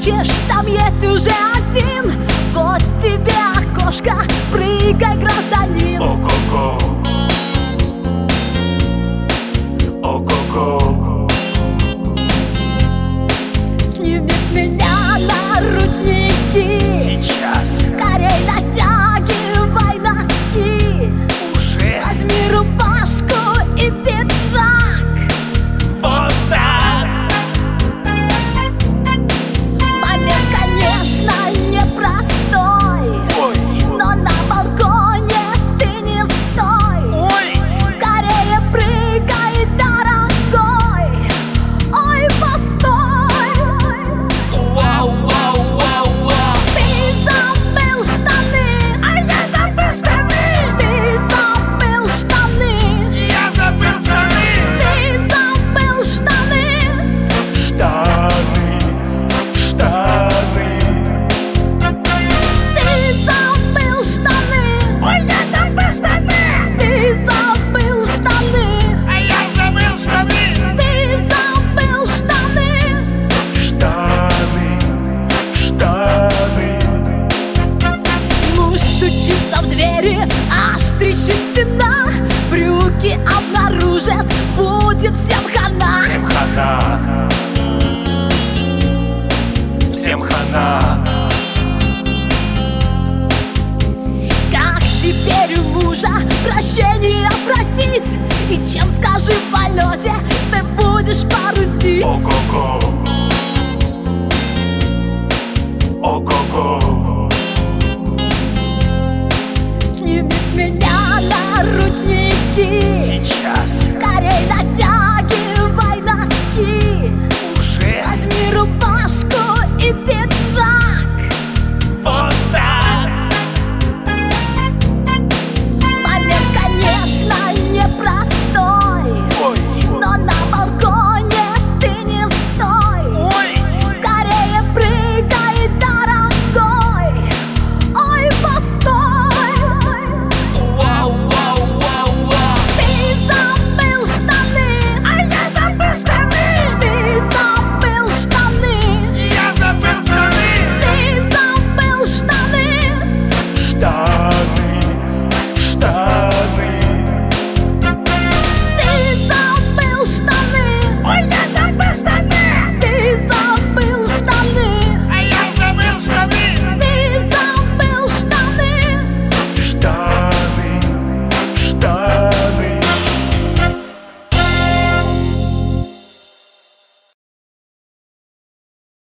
хочешь, там есть уже один. Вот тебе окошко, прыгай, гражданин. Ого-го, ого-го. Сними с меня наручники. Сейчас Скорей натягивай носки. уже Возьми рубашку и пиджак. вот так. Момент, конечно, непростой, Ой, но на балконе ты не стой. ой. Скорее прыгай, дорогой. Ой, постой. Вау, вау, вау, вау. Ты забыл штаны. А я забыл штаны. Ты забыл штаны. Я забыл штаны. Ты забыл штаны. Штаны, штаны. Ты забыл штаны. Ой, я забыл штаны. Ты забыл штаны. А я забыл штаны. Ты забыл штаны. Штаны, штаны. Муж стучится в двери, аж трещит стена. Брюки обнаружат, будет всем хана. Всем хана. Всем хана. Как теперь у мужа прощения просить? И чем, скажи, в полете ты будешь парусить? Ого-го, ого-го. Сними с меня наручники. Сейчас Скорей натягивай